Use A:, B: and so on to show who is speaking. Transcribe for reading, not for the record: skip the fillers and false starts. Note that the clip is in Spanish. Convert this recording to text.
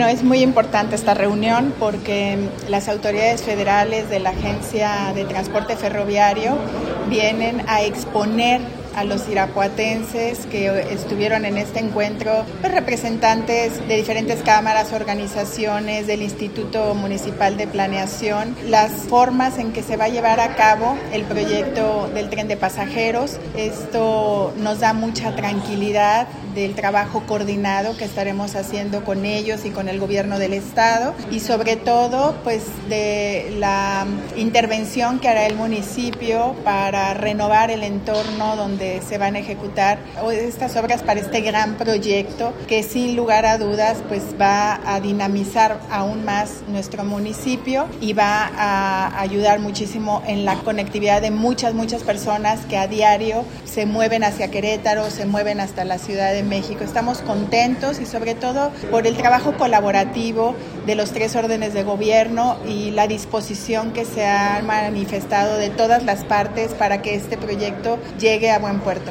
A: Es muy importante esta reunión porque las autoridades federales de la Agencia de Transporte Ferroviario vienen a exponer a los irapuatenses que estuvieron en este encuentro, representantes de diferentes cámaras, organizaciones, del Instituto Municipal de Planeación, las formas en que se va a llevar a cabo el proyecto del tren de pasajeros. Esto nos da mucha tranquilidad del trabajo coordinado que estaremos haciendo con ellos y con el gobierno del estado, y sobre todo pues de la intervención que hará el municipio para renovar el entorno donde se van a ejecutar estas obras para este gran proyecto que sin lugar a dudas pues va a dinamizar aún más nuestro municipio y va a ayudar muchísimo en la conectividad de muchas personas que a diario se mueven hacia Querétaro, se mueven hasta la Ciudad de México. Estamos contentos y sobre todo por el trabajo colaborativo de los 3 órdenes de gobierno y la disposición que se ha manifestado de todas las partes para que este proyecto llegue a buen puerto.